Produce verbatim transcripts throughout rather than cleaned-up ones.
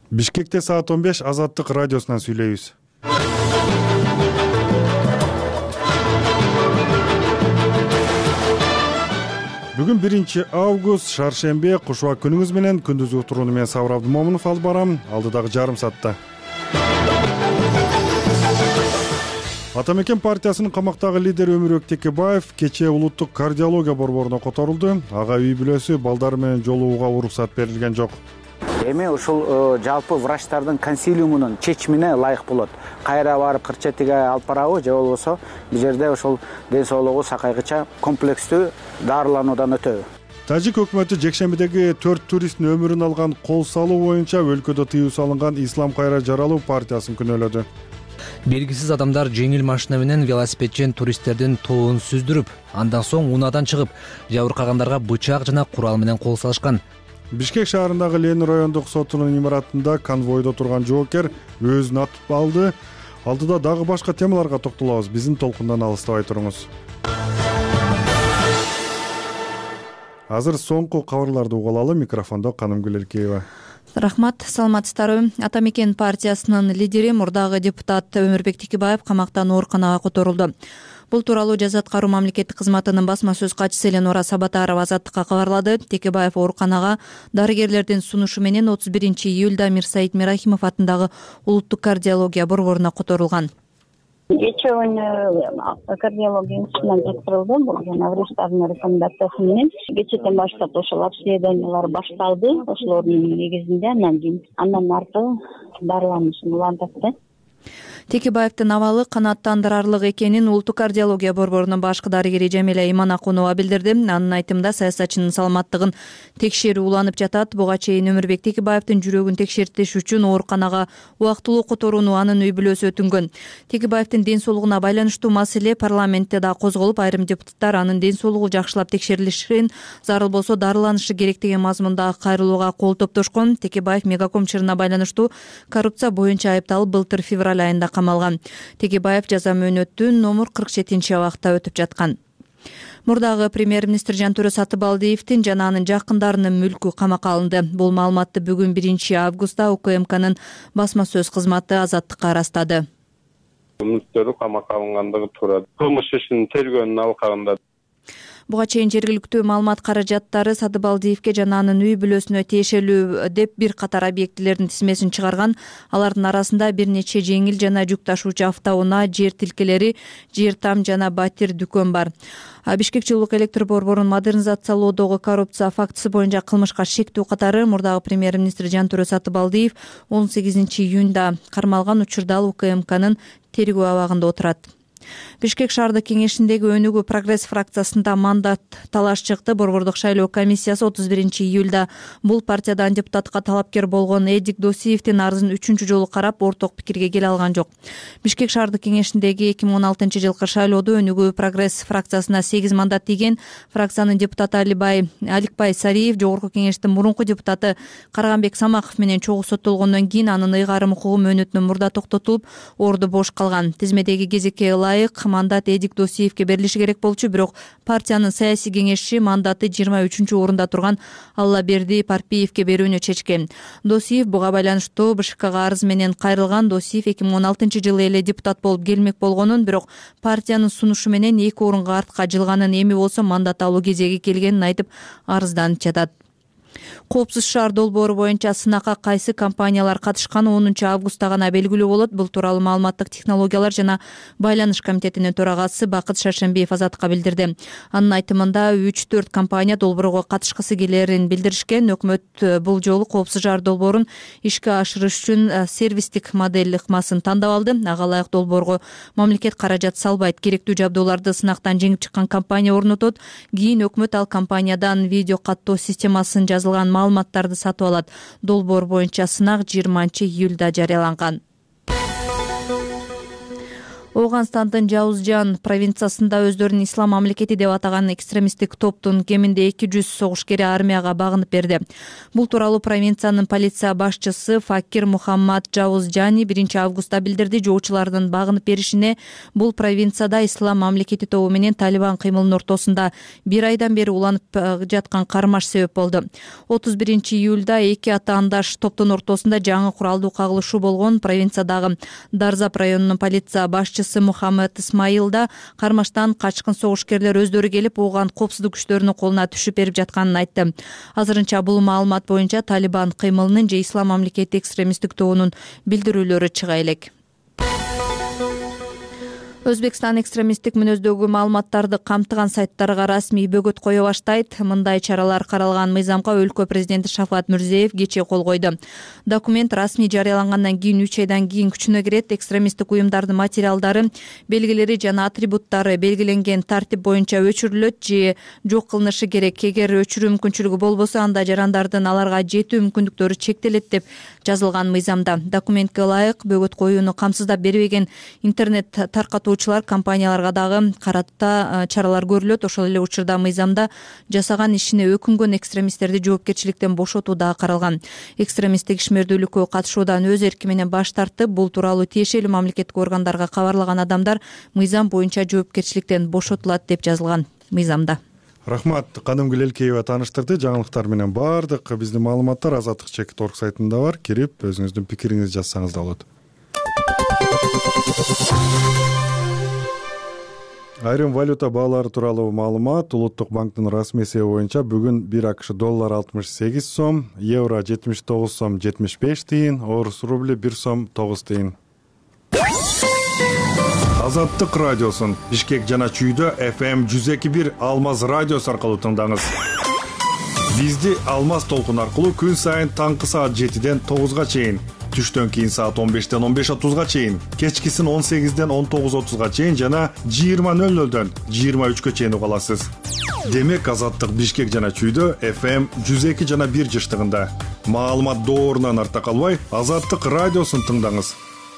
Бишкекте саат он беш Азаттык радиосунан сүйлөйбүз. Бүгүн биринчи август, шаршембе, кушуа күнүңүз менен. Күндүзгү турууну мен Сабыр Абдымомунов алып барам. Алдыдагы жарым саатта. Ата мекен партиясынын камактагы лидери Өмүрбек Текебаев кечээ улуттук кардиология борборуна которулду. Ага үй бүлөсү балдары менен жолугууга уруксат берилген жок. Эми ушул жалпы врачтардын консилиумунун чечимине ылайык болот. Кайра барып кырчетиге алып барабы же болбосо бул жерде ошол ден соолугу сакайгыча комплекстүү дарылануудан өтөбү. Тажик өкмөтү жекшембидеги төрт туристтин өмүрүн алган кол салуу боюнча өлкөдө тыюу салынган Ислам кайра жаралуу партиясын күнөөлөдү. Белгисиз адамдар жеңил машина менен велосипедчен туристтердин тобун сүздүрүп, андан соң унаадан чыгып, жабыркагандарга бычак жана курал менен кол салышкан. Бишкек шаарындагы Ленин райондук сотунун имаратында конвойдо турган жоокер өзүн атып алды. Алдыда дагы башка темаларга токтолобуз. Биздин толкундан алыстабай туруңуз. Азыр соңку кабарларды угулалы. Микрофондо Канымгүл Эркеева. Рахмат, саламатсыздарбы. Ата мекен партиясынын лидери, мурдагы депутат Өмүрбек Текебаев камактан ооруканага которулду. Бул тууралуу Жаза аткаруу мамлекеттик кызматынын басма сөз катчысы Эленора Сабатарова Азаттыкка кабарлады. Текебаев ооруканага дарыгерлердин сунушу менен отуз биринчи июлда Мирсаид Мирахимов атындагы улуттук кардиология борборуна которулган. Кечээ кардиология институтунан жаткырылды. Бул жана врачтардын рекомендациясы менен кечээден баштап ошол обследованиялар башталды. Ошолордун негизинде андан кийин андан аркы дарылануусун улантатты. Текебаевдин абалы канааттандырарлык экенин улуттук кардиология борборунун башкы дарыгери Жамиля Иманакунова билдирди. Анын айтымында саясатчынын саламаттыгын текшерүү уланып жатат. Буга чейин Өмүрбек Текебаевдин жүрөгүн текшертиш үчүн ооруканага убактылуу которууну анын үй бүлөсү өтүнгөн. Текебаевдин ден соолугуна байланыштуу маселе парламентте да козголуп, айрым депутаттар анын ден соолугу жакшылап текшерилишин, зарыл болсо дарыланышы керек деген мазмунда кайрылууга кол топтошкон. Текебаев Мегаком чырына байланыштуу коррупция боюнча айыпталып, былтыр февраль айында камалган. Текебаев жаза мөөнөтүн номер кырк жетинчи абакта өтүп жаткан. Мурдагы премьер-министр Жантөрө Сатыбалдиевдин жана анын жакындарынын мүлкү камакка алынды. Бул маалыматты бүгүн биринчи августта УКМКнын басма сөз кызматы Азаттыкка ырастады. Мүлктөрү камакка алынгандыгы туура. Кылмыш ишинин тергөөнүн алкагында. Буга чейин жергиликтүү маалымат каражаттары Сатыбалдиевге жана анын үй бүлөсүнө тиешелүү деп бир катар объектилердин тизмесин чыгарган. Алардын арасында бир нече жеңил жана жүк ташуучу автоунаа, жер тилкелери, жер там жана батир дүкөн бар. Бишкек жылуулук электр борборун модернизациялоодогу коррупция фактысы боюнча кылмышка шектүү катары мурдагы премьер-министр Жантөрө Сатыбалдиев он сегизинчи июнда кармалган учурда УКМКнын тергөө абагында отурат. Бишкек шаардык кеңешиндеги Өнүгүү прогресс фракциясында мандат талаш чыкты. Борбордук шайлоо комиссиясы отуз биринчи июлда бул партиядан депутатка талапкер болгон Эдик Досиевдин арызын үчүнчү жолу карап, орток пикирге келе алган жок. Бишкек шаардык кеңешиндеги эки миң он алтынчы жылкы шайлоодо Өнүгүү прогресс фракциясына сегиз мандат тийген. Фракциянын депутаты Алибай Аликбай Сариев, жогорку кеңештин мурунку депутаты Карганбек Самаков менен чогуу соттолгондон кийин анын ыйгарым укугу мөөнөтүнөн мурда токтотулуп, орду бош калган. Тизмедеги кезекке мандат Эдик Досиевге берилиши керек болчу, бирок партиянын саясий кеңешчи мандаты жыйырма үчүнчү орунда турган Аллаберди Парпиевге берүүнү чечкен. Досиев буга байланыштуу БШКга арыз менен кайрылган. Досиев эки миң он алтынчы жылы эле депутат болуп келмек болгонун, бирок партиянын сунушу менен эки орунга артка жылганын, эми болсо мандат алуу кезеги келгенин айтып арызданып жатат. Коопсуз шаар долбоору боюнча сынакка кайсы компаниялар катышканы онунчу августта гана белгилүү болот. Бул тууралуу маалыматтык технологиялар жана байланыш комитетинин төрагасы Бакыт Шаршембиев Азаттыкка билдирди. Анын айтымында үч төрт компания долбоорго катышкысы келерин билдиришкен. Өкмөт бул жолу коопсуз шаар долбоорун ишке ашырыш үчүн сервистик модель ыкмасын тандап алды. Ага ылайык долбоорго мамлекет каражат салбайт. Керектүү жабдууларды сынактан жеңип чыккан компания орнотот. Кийин өкмөт ал компаниядан видео каттоо системасын жазылган маалыматтарды сатып алат. Долбоор боюнча сынак жыйырманчы июлда жарыяланган. Ооганстандын Жаузжан провинциясында өздөрүн ислам мамлекети деп атаган экстремисттик топтун кеминде эки жүз согушкери армияга багынып берди. Бул тууралуу провинциянын полиция башчысы Факир Мухаммад Жаузжани биринчи августта билдирди. Жоочулардын багынып беришине бул провинцияда ислам мамлекети тобу менен Талибан кыймылынын ортосунда бир айдан бери уланып жаткан кармаш себеп болду. отуз биринчи июлда эки атаандаш топтун ортосунда жаңы куралдуу кагылышуу болгон. Провинциядагы Дарзап районунун полиция башчысы Мухаммад Исмаилда кармаштан качкын согушкерлер өздөрү келип, ооган коопсуздук күчтөрүнүн колуна түшүп берип жатканын айтты. Азырынча бул маалымат боюнча Талибан кыймылынын же ислам мамлекети экстремисттик тобунун билдирүүлөрү чыга элек. Өзбекстан экстремисттик мүнөздөгү маалыматтарды камтыган сайттарга расмий бөгөт кое баштайт. Мындай чаралар каралган мыйзамга өлкө президенти Шавкат Мирзиеев кечээ кол койду. Документ расмий жарыялангандан кийин үч айдан кийин күчүнө кирет. Экстремисттик уюмдардын материалдары, белгилери жана атрибуттары белгиленген тартип боюнча өчүрүлөт же жок кылынышы керек. Эгер өчүрүү мүмкүнчүлүгү болбосо, анда жарандардын аларга жетүү мүмкүндүктөрү чектелет деп жазылган мыйзамда. Документке ылайык бөгөт коюуну камсыздап бербеген интернет таркатуу компанияларга дагы карата чаралар көрүлөт. Ошол эле учурда мыйзамда жасаган ишине өкүнгөн экстремисттерди жоопкерчиликтен бошотуу да каралган. Экстремисттик ишмердүүлүккө катышуудан өз эрки менен баш тартып, бул тууралуу тиешелүү мамлекеттик органдарга кабарлаган адамдар мыйзам боюнча жоопкерчиликтен бошотулат деп жазылган мыйзамда. Рахмат, Кадымгүл Элкеева тааныштырды. Жаңылыктар менен баардык биздин маалыматтар Азаттык чекит орг сайтында бар. Кирип өзүңүздүн пикириңизди жазсаңыз да болот. Айрым валюта баалары тууралуу маалымат. Улуттук банктын расмий эсеби боюнча бүгүн бир АКШ доллар алтымыш сегиз сом, евро жетимиш тогуз сом жетимиш беш тыйын, орус рубли бир сом тогуз тыйын. Азаттык радиосун Бишкек жана Чүйдө эф эм жүз эки бир Алмаз радиосу аркылуу тыңдаңыз. Бизди Алмаз толкун аркылуу күн сайын таңкы саат жетиден тогузга чейин, түштөн кийин саат он бештен он беш отузга чейин, кечкисин он сегизден он тогуз отузга чейин жана жыйырма нөл нөлдөн жыйырма үчкө чейин уга аласыз. Демек Азаттык Бишкек жана Чүйдө эф эм жүз эки жана бир жыштыгында. Маалымат доорунан арта калбай, Азаттык радиосун тыңдаңыз.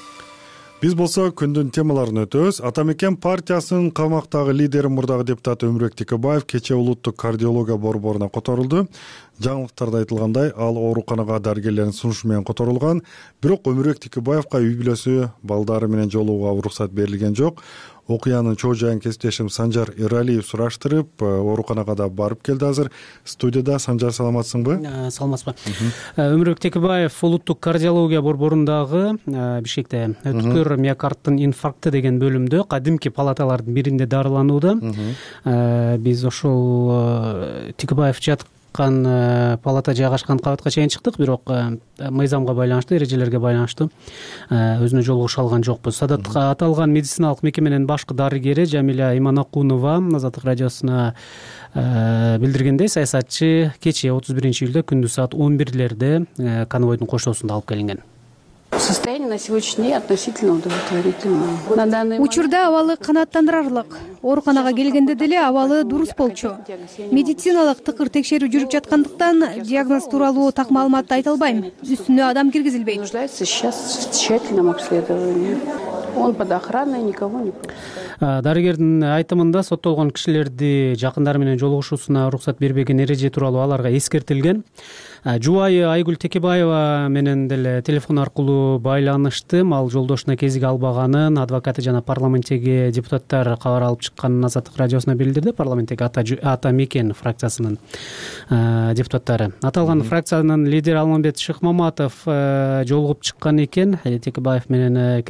Биз болсо күндүн темаларын өтөбүз. Ата Мекен партиясынын камактагы лидери мурдагы депутат Өмүрбек Текебаев кечээ улуттук кардиология борборуна которулду. Жаңылыктарда айтылгандай, ал ооруканага дарыгерлердин сунушу менен которулган. Бирок Өмүрбек Текебаевга үй бүлөсү, балдары менен жолугууга уруксат берилген жок. Окуянын чоо жайын кесиптешим Санжар Эралиев сураштырып, ооруканага да барып келди. Азыр студияда. Санжар, саламатсыңбы? Саламатсызбы. Өмүрбек Текебаев улуттук кардиология борборундагы Бишкекте өткөр миокардтын инфаркты деген бөлүмдө кадимки палаталардын биринде дарыланууда. Биз ошол Текебаев жаткан палата жайгашкан кабатка чейин чыктык, бирок мыйзамга байланыштуу, эрежелерге байланыштуу өзүнө жолугуша алган жокпуз. Аталган медициналык мекеменин башкы дарыгери Жамиля Иманакунова Азаттык радиосуна билдиргендей, саясатчы кечээ отуз биринчи июлда күндүз саат он бирлерде конвойдун коштоосунда алып келинген. Состояние на сегодняшний день относительно удовлетворительное. Учурда абалы канааттандырарлык. Ооруканага келгенде деле абалы дурус болчу. Медициналык тыкыр текшерүү жүрүп жаткандыктан диагноз тууралуу так маалыматты айта албайм. Үстүнө адам киргизилбейт. Нуждается сейчас в тщательном обследовании. Он под охраной, никого не пропускает. Дарыгердин айтымында соттолгон кишилерди жакындары менен жолугушуусуна уруксат бербеген эреже тууралуу аларга эскертилген. Жубайы Айгүл Текебаева менен деле телефон аркылуу байланыштым. Ал жолдошуна кезиге албаганын, адвокаты жана парламенттеги депутаттар кабар алып чыкканын Азаттык радиосуна билдирди. Парламенттеги Ата Мекен фракциясынын депутаттары. Аталган фракциянын лидери Алмамбет Шыкмаматов жолугуп чыккан экен. Текебаев менен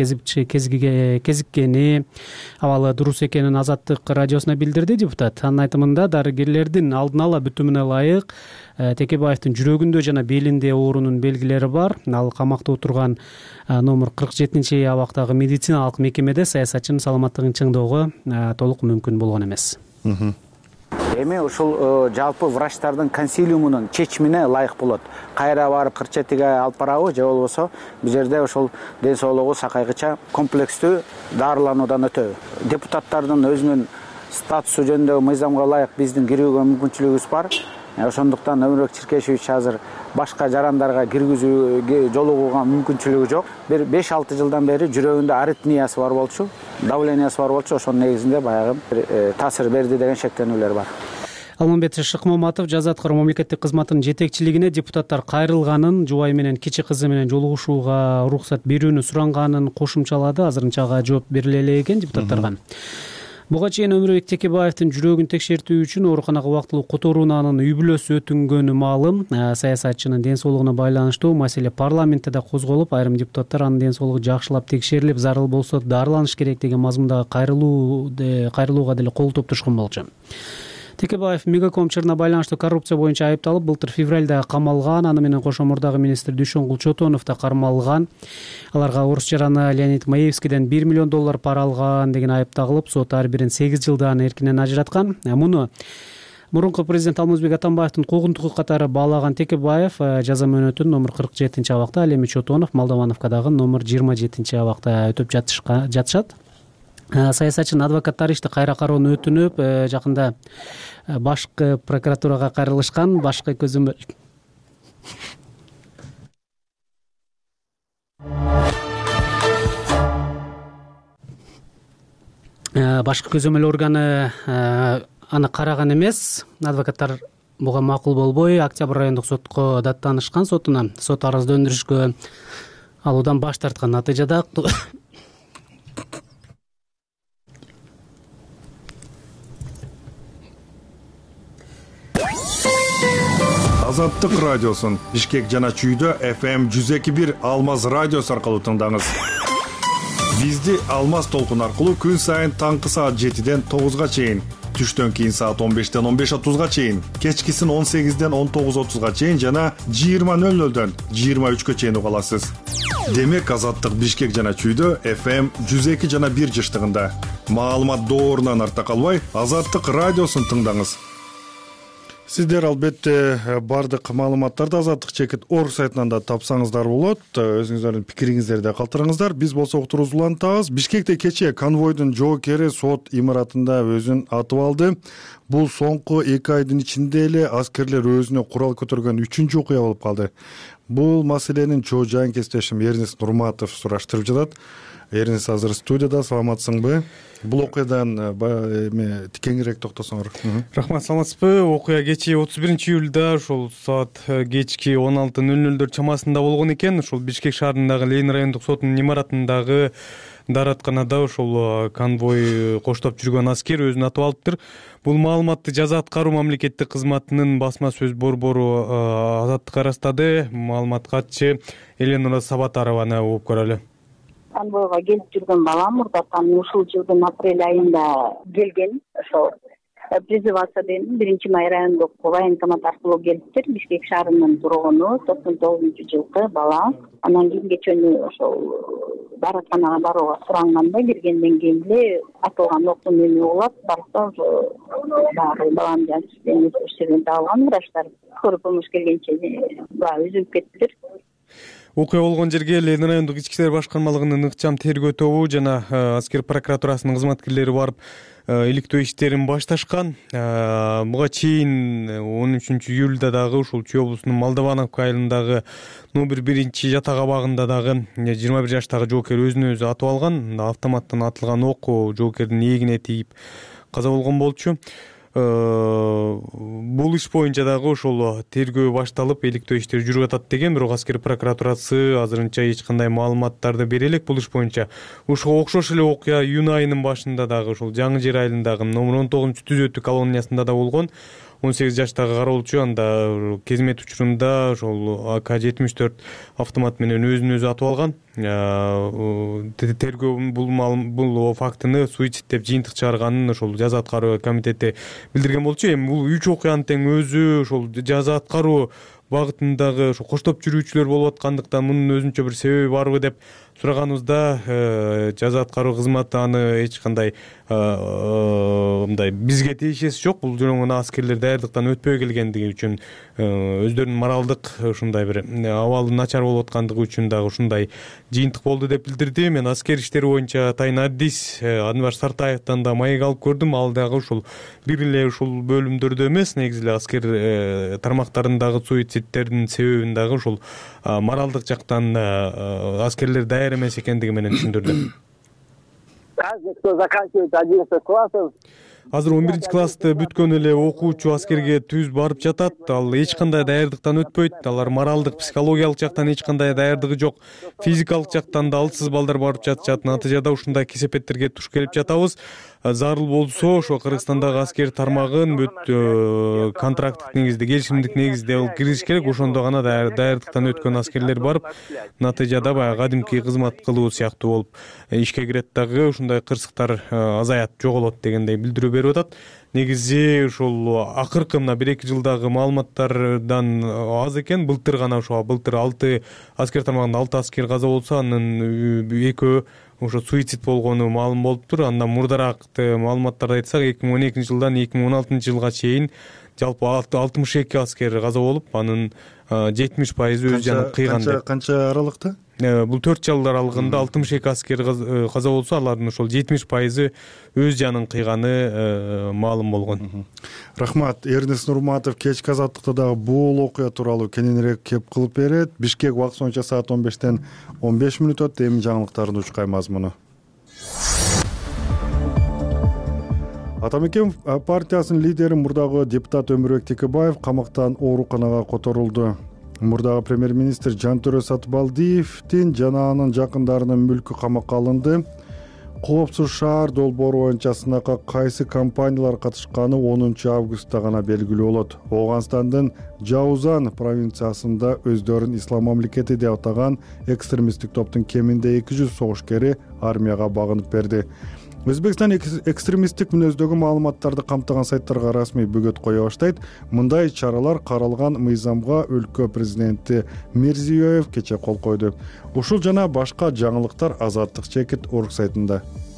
кезиккени, абалы дурус экенин Азаттык радиосуна билдирди депутат. Анын айтымында дарыгерлердин алдын ала бүтүмүнө ылайык Текебаевдин жүрөгүндө жана белинде оорунун белгилери бар. Ал камакта отурган номер кырк жетинчи абактагы медициналык мекемеде саясатчынын саламаттыгын чыңдоого толук мүмкүн болгон эмес. Эми ушул жалпы врачтардын консилиумунун чечимине ылайык болот. Кайра барып кырчетиге алып барабы же болбосо бул жерде ошол ден соолугу сакайгыча комплекстүү дарылануудан өтөбү. Депутаттардын өзүнүн статусу жөнүндө мыйзамга ылайык биздин кирүүгө мүмкүнчүлүгүбүз бар. ошондуктан Өмүрбек Черкешевич азыр башка жарандарга киргизүү жолугууга мүмкүнчүлүгү жок. Бир беш алты жылдан бери жүрөгүндө аритмиясы бар болчу, давлениясы бар болчу, ошонун негизинде баягы таасир берди деген шектенүүлөр бар. Алмамбет Шыкмаматов жаза аткаруу мамлекеттик кызматынын жетекчилигине депутаттар кайрылганын, жубайы менен кичи кызы менен жолугушууга уруксат берүүнү суранганын кошумчалады. Азырынча ага жооп бериле элек экен депутаттарга. Буга чейин Өмүрбек Текебаевдин жүрөгүн текшертүү үчүн ооруканага убактылуу которууну анын үй бүлөсү өтүнгөнү маалым. Саясатчынын ден соолугуна байланыштуу маселе парламентте да козголуп, айрым депутаттар анын ден соолугу жакшылап текшерилип, зарыл болсо дарыланыш керек деген мазмундагы кайрылуу кайрылууга деле кол топтошкон болчу. Текебаев Мегаком чырына байланыштуу коррупция боюнча айыпталып, былтыр февралда камалган. Аны менен кошо мурдагы министр Дүйшөнгүл Чотонов да кармалган. Аларга орус жараны Леонид Маевскийден бир миллион доллар пара алган деген айып тагылып, сот ар бирин сегиз жылдан эркинен ажыраткан. Муну мурунку президент Алмазбек Атамбаевдин куугунтугу катары баалаган Текебаев жаза мөөнөтүн номер кырк жетинчи абакта, ал эми Чотонов Молдовановго дагы номер жыйырма жетинчи абакта өтөп жатышат. Саясатчынын адвокаттары ишти кайра кароону өтүнүп, жакында башкы прокуратурага кайрылышкан. Башкы көзөмөл башкы көзөмөл органы аны караган эмес. Адвокаттар буга макул болбой, Октябрь райондук сотко даттанышкан. Сотуна сот арызды өндүрүшкө алуудан баш тарткан. Натыйжада Азаттык радиосун Бишкек жана Чүйдө эф эм жүз эки бир Алмаз радиосу аркылуу тыңдаңыз. Бизди Алмаз толкун аркылуу күн сайын таңкы саат жетиден тогузга чейин, түштөн кийин саат он бештен он беш отузга чейин, кечкисин он сегизден он тогуз отузга чейин жана жыйырма нөл нөлдөн жыйырма үчкө чейин уга аласыз. Демек Азаттык Бишкек жана Чүйдө эф эм жүз эки жана бир жыштыгында. Маалымат доорунан артта калбай, Азаттык радиосун тыңдаңыз. Сиздер албетте бардык маалыматтарды Азаттык чекит орг сайтынан да тапсаңыздар болот. Өзүңүздөрдүн пикириңиздерди калтырыңыздар. Биз болсо уктуруубузду улантабыз. Бишкекте кечээ конвойдун жоокери сот имаратында өзүн атып алды. Бул соңку эки айдын ичинде эле аскерлер өзүнө курал көтөргөн үчүнчү окуя болуп калды. Бул маселенин чоо жайын кесиптешим Эрнис Нурматов сураштырып жатат. Эрнис азыр студияда, саламатсыңбы? Бул окуядан эме кеңирээк токтосоңор. Рахмат, саламатсызбы? Окуя кечээ отуз биринчи июлда ошол саат кечки он алты нөл нөлдөр чамасында болгон экен. Ошол Бишкек шаарындагы Ленин райондук сотунун имаратындагы дааратканада ошол конвой коштоп жүргөн аскер өзүн атып алыптыр. Бул маалыматты жаза аткаруу мамлекеттик кызматынын басма сөз борбору Азаттыкка ырастады. Маалымат катчы Эленора Сабатарованы угуп көрөлү. Конвойго келип жүргөн бала мурдатан ушул жылдын апрель айында келген. Ошол призываться деген биринчи май райондук военкомат аркылуу келиптир. Бишкек шаарынын тургуну, токсон тогузунчу жылкы бала. Анан кийин кечөөнү ошол дааратканага барууга суранганда киргенден кийин эле атылган октун эми улап барса ошо баягы баланын жанын иштерин табылган. Врачтар скорый помощь келгенче баягы үзүлүп кетиптир. Окуя болгон жерге Ленин райондук ички иштер башкармалыгынын ыкчам тергөө тобу жана аскер прокуратурасынын кызматкерлери барып иликтөө иштерин башташкан. Буга чейин он үчүнчү июлда дагы ушул Чүй облусунун Молдовановка айылындагы номер биринчи жатак абагында дагы жыйырма бир жаштагы жоокер өзүн өзү атып алган. Автоматтан атылган ок жоокердин ээлине тийип каза болгон болчу. Бул иш боюнча дагы ошол тергөө башталып, иликтөө иштери жүрүп атат деген, бирок аскер прокуратурасы азырынча эч кандай маалыматтарды бере элек бул иш боюнча. Ушуга окшош эле окуя июнь айынын башында дагы ошол Жаңы Жер айылындагы номер он тогузунчу түзөтүү колониясында да болгон. он сегиз жаштагы кароолчу анда кезмет учурунда ошол а ка жетимиш төрт автомат менен өзүн өзү атып алган. Тергөө бул бул фактыны суицид деп жыйынтык чыгарганын ошол жаза аткаруу комитети билдирген болчу. Эми бул үч окуянын тең өзү ошол жаза аткаруу багытындагы ушу коштоп жүрүүчүлөр болуп аткандыктан мунун өзүнчө бир себеби барбы деп сураганыбызда жаза аткаруу кызматы аны эч кандай мындай бизге тиешеси жок, бул жөн гана аскерлер даярдыктан өтпөй келгендиги үчүн, өздөрүнүн моралдык ушундай бир абалы начар болуп аткандыгы үчүн дагы ушундай жыйынтык болду деп билдирди. Мен аскер иштери боюнча тайын адис Анвар Сартаевден да маек алып көрдүм. Ал дагы ушул бир эле ушул бөлүмдөрдө эмес, негизи эле аскер тармактарындагы суицидтердин себебин дагы ушул моралдык жактан аскерлер даяр эмес экендиги менен түшүндүрдү. Каждый, кто заканчивает одиннадцать классов, азыр он биринчи классты бүткөн эле окуучу аскерге түз барып жатат. Ал эч кандай даярдыктан өтпөйт. Алар моралдык, психологиялык жактан эч кандай даярдыгы жок. Физикалык жактан да алсыз балдар барып жатышат. Натыйжада ушундай кесепеттерге туш келип жатабыз. Зарыл болсо ошо Кыргызстандагы аскер тармагын бүт контракттык негизде, келишимдик негизде кириш керек. Ошондо гана даярдыктан өткөн аскерлер барып, натыйжада баягы кадимки кызмат кылуу сыяктуу болуп ишке кирет дагы, ушундай кырсыктар азаят, жоголот дегендей билдирүү берип атат. Негизи ушул акыркы мына бир эки жылдагы маалыматтардан аз экен. Былтыр гана ошо былтыр алты аскер тармагында алты аскер каза болсо, анын экөө ошо суицид болгону маалым болуптур. Андан мурдараак маалыматтарды айтсак, эки миң он экинчи жылдан эки миң он алтынчы жылга чейин жалпы алтымыш эки аскер каза болуп, анын жетимиш пайызы өз жанын кыйган деп. Канча аралыкта? Бул төрт жыл аралыгында алтымыш эки аскер каза болсо, алардын ошол жетимиш пайызы өз жанын кыйганы маалым болгон. Рахмат. Эрнест Нурматов кечки азаттыкта дагы бул окуя тууралуу кененирээк кеп кылып берет. Бишкек убакыты боюнча саат он бештен он беш мүнөт өттү. Эми жаңылыктардын учкай мазмуну. Атамекен партиясынын лидери мурдагы депутат Өмүрбек Текебаев камактан ооруканага которулду. Мурдагы премьер-министр Жантөрө Сатыбалдиевдин жана анын жакындарынын мүлкү камакка алынды. Коопсуз шаар долбоору боюнча сынакка кайсы компаниялар катышканы онунчу августта гана белгилүү болот. Ооганстандын Жаузан провинциясында өздөрүн ислам мамлекети деп атаган экстремисттик топтун кеминде эки жүз согушкери армияга багынып берди. Өзбекстан экстремисттик мүнөздөгү маалыматтарды камтыган сайттарга расмий бөгөт кое баштайт. Мындай чаралар каралган мыйзамга өлкө президенти Мирзиёев кече кол койду. Ушул жана башка жаңылыктар Азаттык чекит орг сайтында.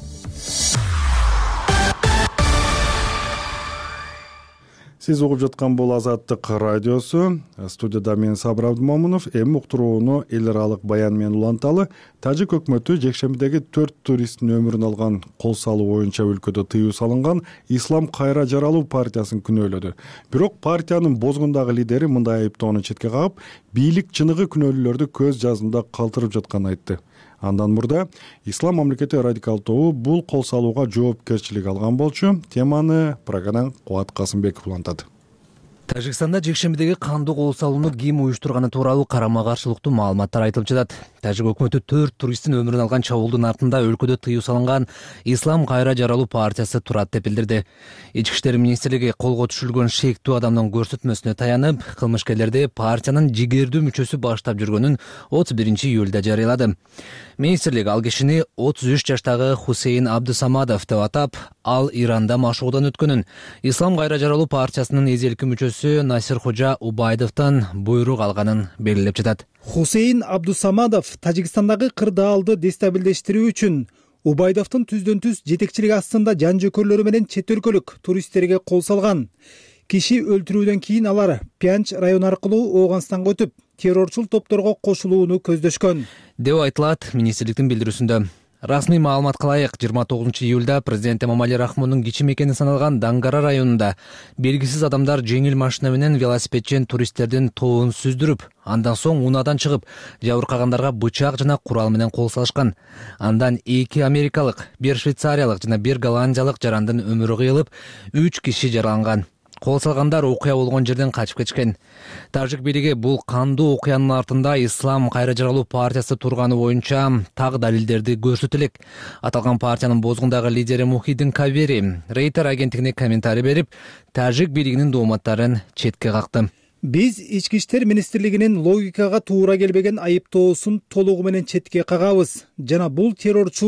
Сиз угуп жаткан бул Азаттык радиосу. Студияда мен Сабыр Абдымомунов. Эми уктурууну эл аралык баян менен уланталы. Тажик өкмөтү жекшембидеги төрт туристтин өмүрүн алган кол салуу боюнча өлкөдө тыюу салынган Ислам кайра жаралуу партиясын күнөөлөдү. Бирок партиянын бозгундагы лидери мындай айыптоону четке кагып, бийлик чыныгы күнөөлүүлөрдү көз жазында калтырып жатканын айтты. Андан мурда Ислам мамлекети радикал тобу бул кол салууга жоопкерчилик алган болчу. Теманы программадан Кубат Касымбеков улантат. Тажикстанда жекшембидеги кандуу кол салууну ким уюштурганы тууралуу карама каршылыктуу маалыматтар айтылып жатат. Тажик өкмөтү төрт туристтин өмүрүн алган чабуулдун артында өлкөдө тыюу салынган Ислам кайра жаралуу партиясы турат деп билдирди. Ички иштер министрлиги колго түшүрүлгөн шектүү адамдын көрсөтмөсүнө таянып, кылмышкерлерди партиянын жигердүү мүчөсү баштап жүргөнүн отуз биринчи июлда жарыялады. Министрлик ал кишини отуз үч жаштагы Хусейн Абдусамадов деп атап, ал Иранда машыгуудан өткөнүн, Ислам кайра жаралуу партиясынын эзелки мүчөсү Насир Хожа Убайдовдон буйрук алганын белгилеп жатат. Хусейн Абдусамадов Тажикстандагы кырдаалды дестабилдештирүү үчүн Убайдовдун түздөн түз жетекчилиги астында жан жөкөрлөрү менен чет өлкөлүк туристтерге кол салган. Киши өлтүрүүдөн кийин алар Пянч району аркылуу Ооганстанга өтүп, террорчул топторго кошулууну көздөшкөн деп айтылат министрликтин билдирүүсүндө. Расмий маалымат кылайык, жыйырма тогузунчу июлда президент Эмомали Рахмондун кичи мекени саналган Дангара районунда белгисиз адамдар жеңил машина менен велосипедчен туристтердин тобун сүздүрүп, андан соң унаадан чыгып, жабыркагандарга бычак жана курал менен кол салышкан. Андан эки америкалык, бир швейцариялык жана бир голландиялык жарандын өмүрү кыйылып, үч киши жараланган. Кол салгандар окуя болгон жерден качып кетишкен. Тажик бийлиги бул кандуу окуянын артында Ислам кайра жаралуу партиясы турганы боюнча так далилдерди көрсөтө элек. Аталган партиянын бозгундагы лидери Мухиддин Кабери Рейтер агенттигине комментарий берип, Тажик бийлигинин дооматтарын четке какты. Биз ички иштер министрлигинин логикага туура келбеген айыптоосун толугу менен четке кагабыз жана бул террорчул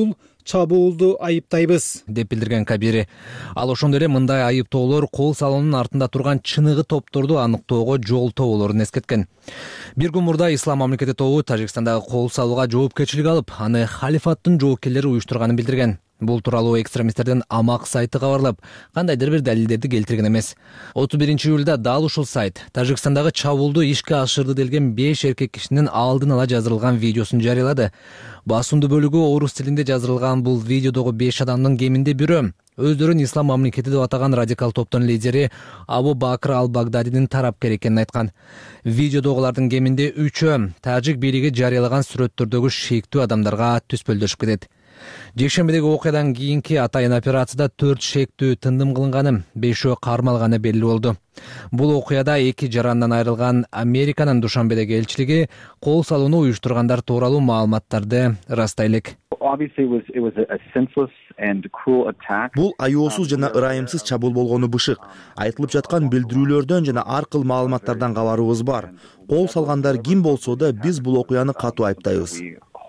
чабуулду айыптайбыз деп билдирген Кабири. Ал ошондой эле мындай айыптоолор кол салуунун артында турган чыныгы топторду аныктоого жолтоо болоорун эскерткен. Бир күн мурда Ислам мамлекети тобу Тажикстандагы кол салууга жоопкерчилик алып, аны халифаттын жоокерлери уюштурганын билдирген. Бул тууралуу экстремисттердин Амак сайты кабарлап, кандайдыр бир далилдерди келтирген эмес. отуз биринчи июлда дал ушул сайт Тажикстандагы чабуулду ишке ашырды делген беш эркек кишинин алдын ала жаздырылган видеосун жарыялады. Басымдуу бөлүгү орус тилинде жаздырылган бул видеодогу беш адамдын кеминде бирөө өздөрүн Ислам мамлекети деп атаган радикал топтун лидери Абу Бакр ал-Багдадидин тарапкери экенин айткан. Видеодогулардын кеминде үчөө тажик бийлиги жарыялаган сүрөттөрдөгү шейктүү адамдарга түспөлдөшүп кетет. Жекшембидеги окуядан кийинки атайын операцияда төрт шектүү тындым кылынганы, бешөө кармалганы белгилүү болду. Бул окуяда эки жарандан айрылган Американын Душанбедеги элчилиги кол салууну уюштургандар тууралуу маалыматтарды ырастай элек. Бул аюусуз жана ырайымсыз чабуул болгону бышык. Айтылып жаткан билдирүүлөрдөн жана ар кыл маалыматтардан кабарыбыз бар. Кол салгандар ким болсо да биз бул окуяны катуу айыптайбыз,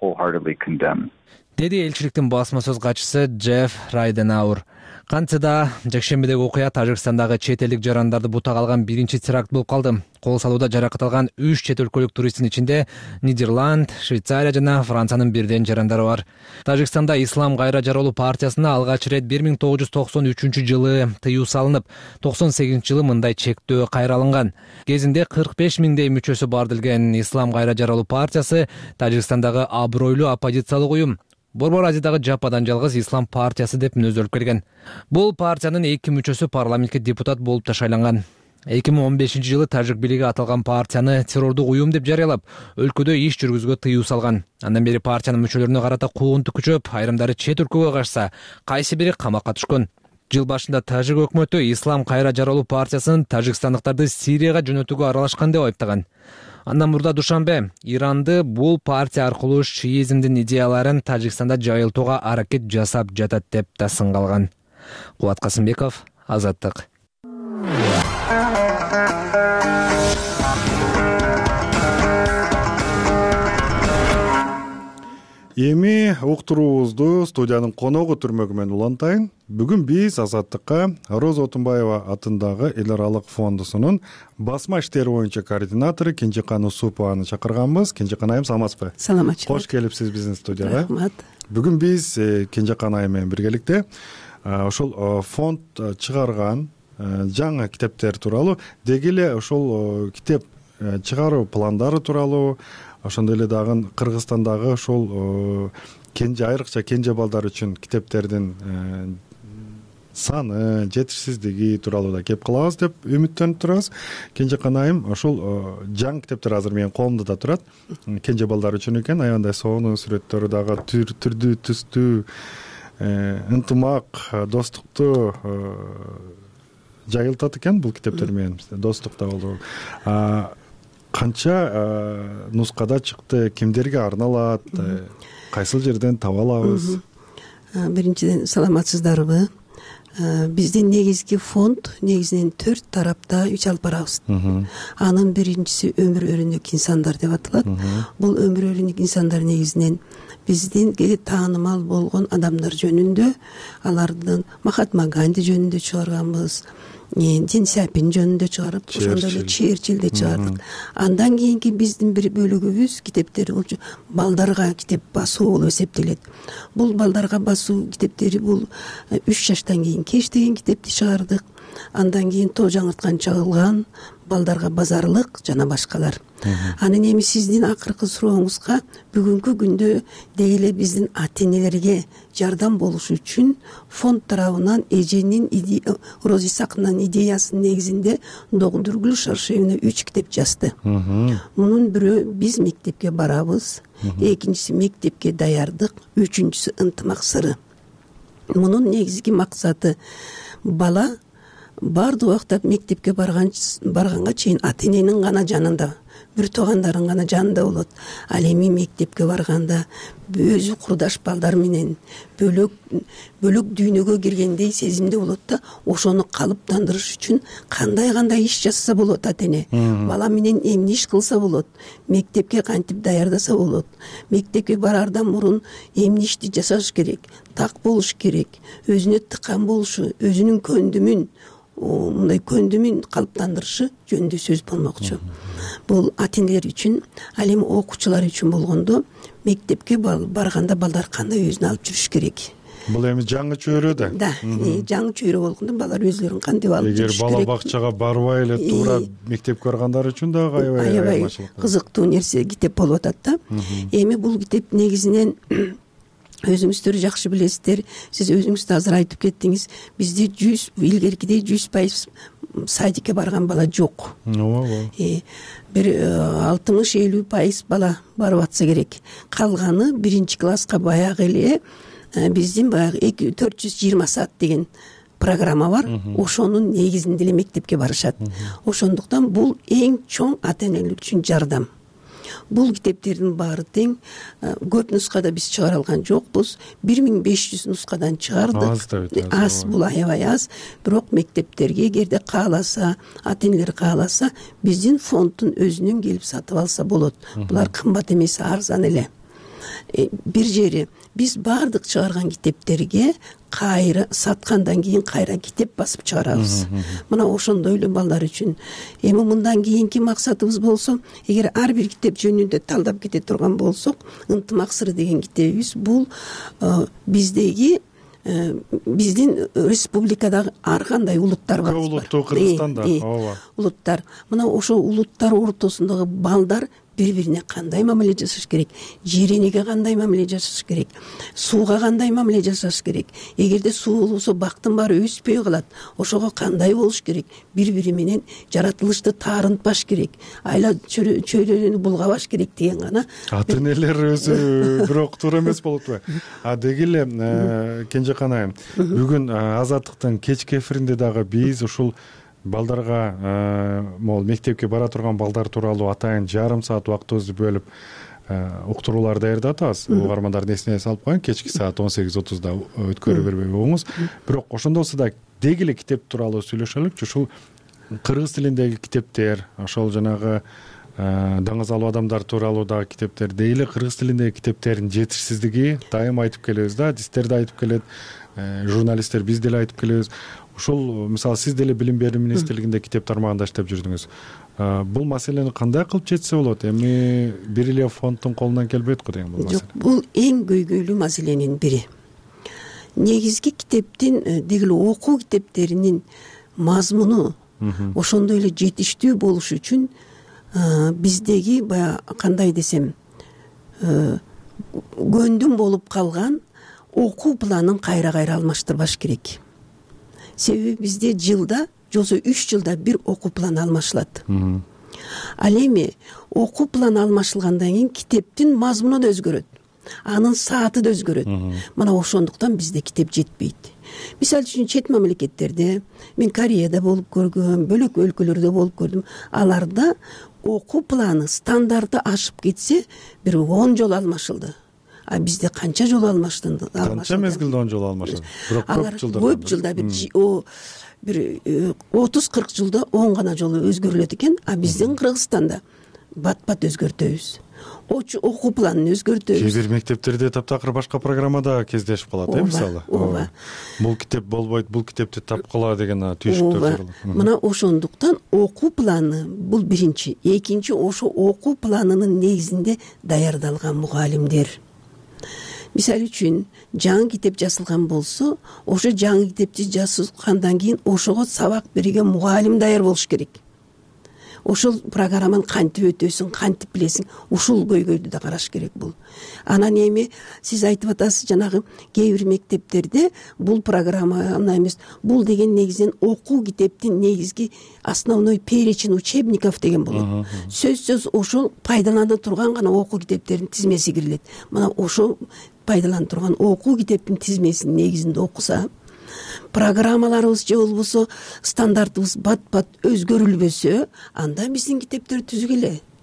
деди элчиликтин басма сөз катчысы Джефф Райденауэр. Кантсе да жекшембидеги окуя Тажикстандагы чет элдик жарандарды бутага алган биринчи теракт болуп калды. Кол салууда жаракат алган үч чет өлкөлүк туристтин ичинде Нидерланд, Швейцария жана Франциянын бирден жарандары бар. Тажикстанда Ислам кайра жаралуу партиясына алгач ирет бир миң тогуз жүз токсон үчүнчү жылы тыюу салынып, токсон сегизинчи жылы мындай чектөө кайра алынган. Кезинде кырк беш миңдей мүчөсү бар делген Ислам кайра жаралуу партиясы Тажикстандагы абройлуу оппозициялык уюм. Борбор Азиядагы жападан жалгыз Ислам партиясы деп мүнөздөлүп келген. Бул партиянын эки мүчөсү парламентке депутат болуп да шайланган. эки миң он бешинчи жылы тажик бийлиги аталган партияны террордук уюм деп жарыялап, өлкөдө иш жүргүзүүгө тыюу салган. Андан бери партиянын мүчөлөрүнө карата куугунтук күчөп, айрымдары чет өлкөгө качса, кайсы бири камакка түшкөн. Жыл башында тажик өкмөтү Ислам кайра жаралуу партиясын тажикстандыктарды Сирияга жөнөтүүгө аралашкан деп айыптаган. Андан мурда Душанбе Иранды бул партия аркылуу шиизмдин идеяларын Тажикстанда жайылтууга аракет жасап жатат деп да сынгалган. Кубат Касымбеков, Азаттык. Эми уктуруубузду студиянын коногу түрмөгү менен улантайын. Бүгүн биз Азаттыкка Роза Отунбаева атындагы эл аралык фондусунун басма иштери боюнча координатору Кенжекан Усупованы чакырганбыз. Кенжекан айым, саламатсызбы? Саламатчылык. Кош келипсиз биздин студияга. Рахмат. Бүгүн биз Кенжекан айым менен биргеликте ошол фонд чыгарган жаңы китептер тууралуу, деги эле ошол китеп чыгаруу пландары тууралуу, ошондой эле дагы Кыргызстандагы ошол кенже айрыкча кенже балдар үчүн китептердин саны, жетишсиздиги тууралуу да кеп калабыз деп үмүттөнүп турабыз. Кенжекан айым, ошол жаңы китептер азыр менин колумда да турат. Кенже балдар үчүн экен, аябандай сонун сүрөттөрү дагы түрдүү, түстүү, ынтымак, достукту жайылтат экен бул китептер менен. Достук да болду. Канча нускада чыкты, кимдерге арналат, кайсыл жерден таба алабыз? Биринчиден, саламатсыздарбы? Биздин негизги фонд негизинен төрт тарапта үч алып барабыз. Анын биринчиси өмүр өрүнүк инсандар деп аталат. Бул өмүр өрүнүк инсандар негизинен биздин таанымал болгон адамдар жөнүндө, алардын Махатма Ганди жөнүндө чыгарганбыз. Ден Сяопин жөнүндө чыгарып, ошондой эле Черчиллди чыгардык. Андан кийинки биздин бир бөлүгүбүз китептери бул балдарга китеп басуу болуп эсептелет. Бул балдарга басуу китептери бул үч жаштан кийин кеч деген китепти чыгардык. Андан кийин тоо жаңырткан чагылган, балдарга базарлык жана башкалар. Анын эми сиздин акыркы сурооңузга бүгүнкү күндө деги эле биздин ата-энелерге жардам болуш үчүн фонд тарабынан эженин Роза Исаковнанын идеясынын негизинде Догдургүл Шаршеевна үч китеп жазды. Мунун бирөө биз мектепке барабыз, экинчиси мектепке даярдык, үчүнчүсү ынтымак сыры. Мунун негизги максаты бала бардык убакта мектепке барган барганга чейин ата-эненин гана жанында. бир туугандарың гана жанында болот. Ал эми мектепке барганда өзү курдаш балдар менен бөлөк бөлөк дүйнөгө киргендей сезимде болот да, ошону калыптандырыш үчүн кандай кандай иш жасаса болот, ата эне бала менен эмне иш кылса болот, мектепке кантип даярдаса болот, мектепке бараардан мурун эмне ишти жасаш керек, так болуш керек, өзүнө тыкан болушу, өзүнүн көндүмүн мындай көндүмүн калыптандырышы жөнүндө сөз болмокчу. Бул ата энелер үчүн, ал эми окуучулар үчүн болгондо мектепке барганда балдар кандай өзүн алып жүрүш керек. Бул эми жаңы чөйрө да. Да, жаңы чөйрө болгондо балдар өзлөрүн кантип алып жүрүш керек. Эгер бала бакчага барбай эле туура мектепке баргандар үчүн дагы аябай аябай кызыктуу нерсе китеп болуп атат да. Эми бул китеп негизинен өзүңүздөр жакшы билесиздер, сиз өзүңүз да азыр айтып кеттиңиз, бизде жүз илгеркидей жүз пайыз садикке барган бала жок. Ооба. Бир алтымыш элүү пайыз бала барып атса керек. Калганы биринчи класска баягы эле биздин баягы төрт жүз жыйырма саат деген программа бар. Ошонун негизинде эле мектепке барышат. Ошондуктан бул эң чоң ата энелер үчүн жардам. Бул китептердин баары тең, көп нускада биз чыгара алган жокпуз. бир миң беш жүз нускадан чыгардык. Аз да өтө аз. Бул аябай аз. Бирок мектептерге эгерде кааласа, ата энелер кааласа, биздин фонддун өзүнөн келип сатып алса болот. Булар кымбат эмес, арзан эле. Бир жери биз баардык чыгарган китептерге кайра саткандан кийин кайра китеп басып чыгарабыз. Мына ошондой эле балдар үчүн. Эми мындан кийинки максатыбыз болсо, эгер ар бир китеп жөнүндө талдап кете турган болсок, Ынтымак сыры деген китебибиз бул биздеги биздин республикадагы ар кандай улуттар бар. Улуттуу Кыргызстанда, ооба. Улуттар. Мына ошо улуттар ортосундагы балдар бири-бирине кандай мамиле жасаш керек, жер энеге кандай мамиле жасаш керек, сууга кандай мамиле жасаш керек, эгерде суу болбосо бактын баары өспөй калат, ошого кандай болуш керек, бири-бири менен жаратылышты таарынтпаш керек, айла чөйрөнү булгабаш керек деген гана. Ата энелер өзү бирок туура эмес болот го. А деги эле Кенжекан айым, бүгүн Азаттыктын кечки эфиринде дагы биз ушул балдарга, могул мектепке бара турган балдар тууралуу атайын жарым саат убактыбызды бөлүп уктуруулар даярдап атабыз. Угармандардын эсине салып коеюн, кечки саат он сегиз отузда өткөрүп бербей коюңуз. Бирок ошондо болсо да деги эле китеп тууралуу сүйлөшөлүкчү. Ушул кыргыз тилиндеги китептер, ошол жанагы даңыз алуу адамдар тууралуу дагы китептер, деги эле кыргыз тилиндеги китептердин жетишсиздиги дайыма айтып келебиз да, адистер да айтып келет, журналисттер биз деле айтып келебиз. Ушул мисалы сиз деле билим берүү министрлигинде китеп тармагында иштеп жүрдүңүз. Бул маселени кандай кылып чечсе болот? Эми бир эле фонддун колунан келбейт го деген бул маселе. Жок, бул эң көйгөйлүү маселенин бири. Негизги китептин, деги эле окуу китептеринин мазмуну ошондой эле жетиштүү болуш үчүн биздеги баягы кандай десем, көндүм болуп калган окуу планын кайра-кайра алмаштырбаш керек. Себеби бизде жылда, жосо үч жылда бир окуу планы алмашылат. Ал эми окуу планы алмашылгандан кийин китептин мазмуну да өзгөрөт. Анын сааты да өзгөрөт. Мына ошондуктан бизде китеп жетпейт. Мисалы үчүн чет мамлекеттерде, мен Кореяда болуп көргөм, бөлөк өлкөлөрдө болуп көрдүм. Аларда окуу планы стандарты ашып кетсе, бир он жолу алмашылды. А бизде канча жолу алмаштырды? Канча мезгилде он жолу алмаштырды? Бирок көп жылда. Көп жылда бир бир отуз кырк жылда он гана жолу өзгөрүлөт экен, а биздин Кыргызстанда бат-бат өзгөртөбүз. Окуу планын өзгөртөбүз. Кээ бир мектептерде таптакыр башка программада кездешип калат, э, мисалы. Ооба. Бул китеп болбойт, бул китепти тапкыла деген түйшүктөр жаралат. Мына ошондуктан окуу планы бул биринчи, экинчи ошо окуу планынын негизинде даярдалган мугалимдер. Мисалы үчүн, жаңы китеп жазылган болсо, ошо жаңы китепти жазгандан кийин ошого сабак берген мугалим даяр болуш керек. Ошол программаны кантип өтөсүң, кантип билесиң, ушул көйгөйдү да караш керек бул. Анан эми сиз айтып атасыз, жанагы кээ бир мектептерде бул программаны эмес, бул деген негизинен окуу китептин негизги основной перечень учебников деген болот. Сөзсүз ошол пайдалана турган гана окуу китептердин тизмеси кирилет. Мына ошол пайдалана турган окуу китептин тизмесинин негизинде окуса, программаларыбыз же болбосо стандартыбыз бат-бат өзгөрүлбөсө, анда биздин китептер түзүк эле.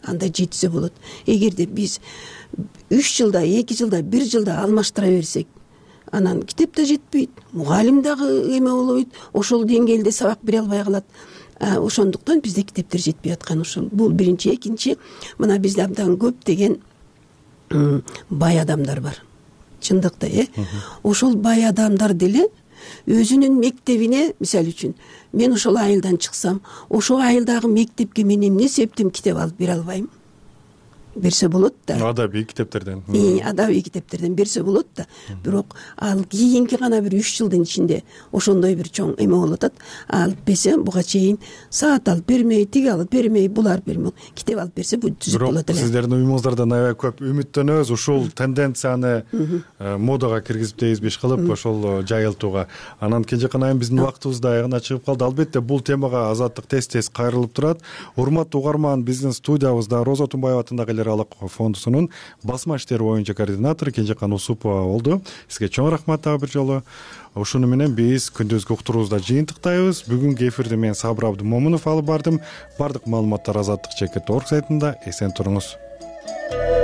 андай жетсе болот. Эгерде биз үч жылда, эки жылда, бир жылда алмаштыра берсек, анан китеп да жетпейт, мугалим дагы эме болбойт, ошол деңгээлде сабак бере албай калат. Ошондуктан бизде китептер жетпей аткан ошол. Бул биринчи. Экинчи, мына бизде абдан көп деген бай адамдар бар. Чындыкта, э? Ошол бай адамдар деле өзүнүн мектебине, мисалы үчүн, мен ошол айылдан чыксам, ошол айылдагы мектепке мен эмне себептен китеп алып бере албайм? Берсе болот да. Адабий китептерден. Адабий китептерден берсе болот да. Бирок ал кийинки гана бир үч жылдын ичинде ошондой бир чоң эме болуп атат. Алып берсе, буга чейин саат алып бермей, тиги алып бермей, булар бермей, китеп алып берсе бул түзүп болот эле. Сиздердин уюмуңуздардан аябай көп үмүттөнөбүз. Ушул тенденцияны модага киргизип дейбиз иш кылып, ошол жайылтууга. Анан кенжекан айым, биздин убактыбыз да аягына чыгып калды. Албетте, бул темага Азаттык тез-тез кайрылып турат. Урматтуу угарман, биздин студиябызда Роза Тумбаева атындагы фондусунун басма иштери боюнча координатору Кенжекан Усупова болду. Сизге чоң рахмат дагы бир жолу. Ушуну менен биз күндүзгү уктуруубузда жыйынтыктайбыз. Бүгүнкү эфирди мен Сабыр Абдымомунов алып бардым. Бардык маалыматтар азаттык чекит орг сайтында. Эсен туруңуз.